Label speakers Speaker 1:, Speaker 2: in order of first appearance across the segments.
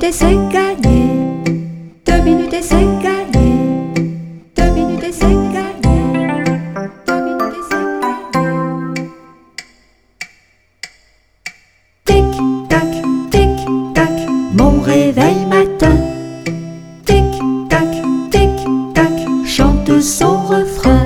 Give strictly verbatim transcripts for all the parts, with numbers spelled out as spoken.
Speaker 1: minutes et c'est gagné. Deux minutes et c'est gagné. Deux minutes et c'est gagné. Deux minutes et c'est gagné. Tic tac, tic tac, mon réveil matin. Tic tac, tic tac, chante son refrain.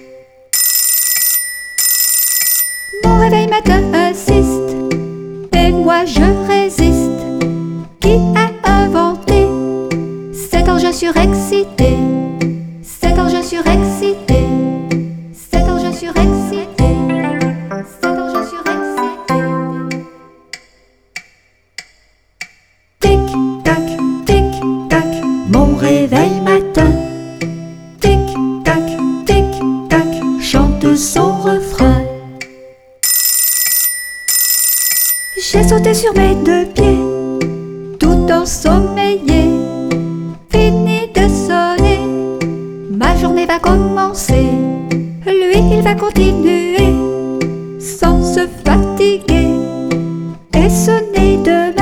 Speaker 1: Mon réveil matin insiste, et moi je résiste. Qui a inventé cet engin surexcité? Cet engin surexcité. Cet engin surexcité. Cet engin surexcité. Tic tac, tic tac, mon réveil matin. Tic tac, tic tac, chante son refrain. J'ai sauté sur mes deux pieds, tout ensommeillé. Fini de sonner, ma journée va commencer. Lui, il va continuer, sans se fatiguer. Et sonner demain.